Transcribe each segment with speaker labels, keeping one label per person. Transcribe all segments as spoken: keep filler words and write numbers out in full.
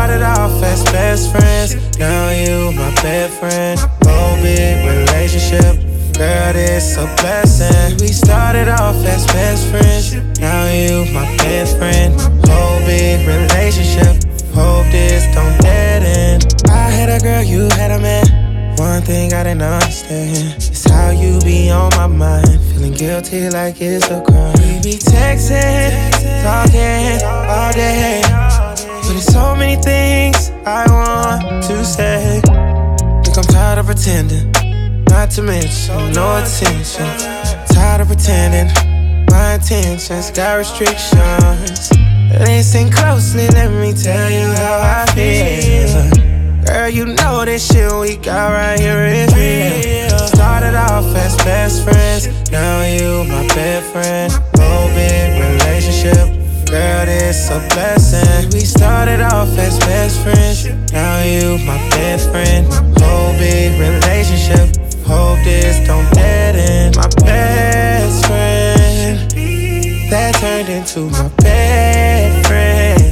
Speaker 1: started off as best friends. Now you my best friend. Whole big relationship. Girl, it's a blessing. We started off as best friends. Now you my best friend. Whole big relationship. Hope this don't dead end. I had a girl, you had a man. One thing I didn't understand is how you be on my mind. Feeling guilty like it's a crime. We be texting, talking all day, but there's so many things I want to say. Think I'm tired of pretending, not to mention no attention. Tired of pretending, my intentions got restrictions. Listen closely, let me tell you how I feel. Girl, you know this shit we got right here is real. Started off as best friends, now you my best friend. Whole big relationship, girl, this a blessing. We started off as best friends, now you my best friend. Whole big relationship, hope this don't dead end. My best friend, that turned into my best friend.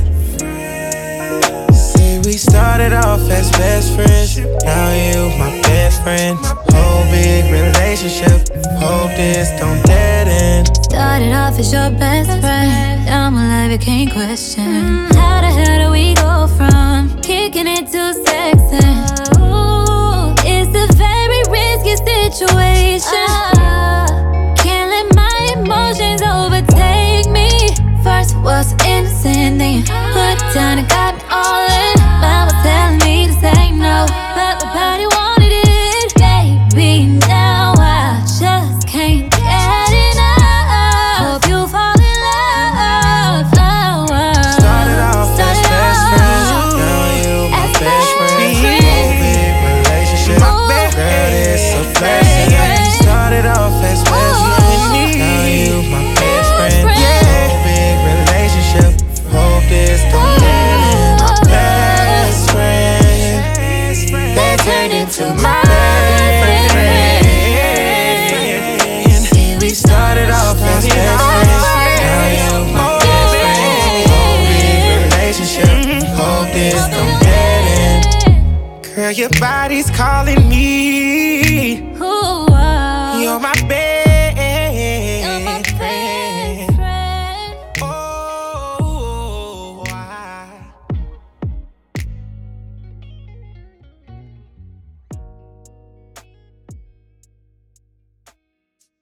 Speaker 1: We started off as best friends, now you my best friend. Whole big relationship, hope this don't dead end.
Speaker 2: Started off as your best friend, now my life you can't question. How the hell do we go from kicking it to sexing? Ooh, it's a very risky situation. Can't let my emotions overtake me. First was innocent, then you put it down and got me all in. Mama telling me to say no, but my body wanted it. Baby, now I just can't get enough. Hope you fall in love. Oh, oh.
Speaker 1: Started off as best friends, now you my best friend. Whole big relationship, girl, it's a blessing. Started off as best friends, now you my best friend. Whole big relationship, hope this don't dead end. Turned into my best friend. See, we started off as best friends, now you my best friend. Whole big relationship, hope this don't dead end. Girl, your body's calling